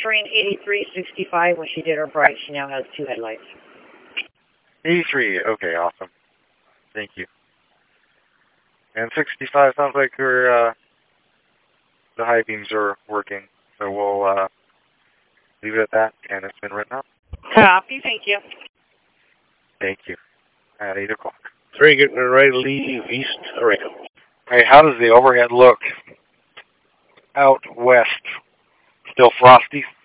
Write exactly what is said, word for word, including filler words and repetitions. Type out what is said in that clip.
train eighty-three sixty-five when she did her bright. She now has two headlights. eighty-three, okay, awesome. Thank you. And sixty-five sounds like her, uh, the high beams are working. So we'll uh, leave it at that, and it's been written up. Copy, thank you. Thank you. At eight o'clock. Three, getting ready to leave East Oregon. Hey, how does the overhead look out west? Still frosty?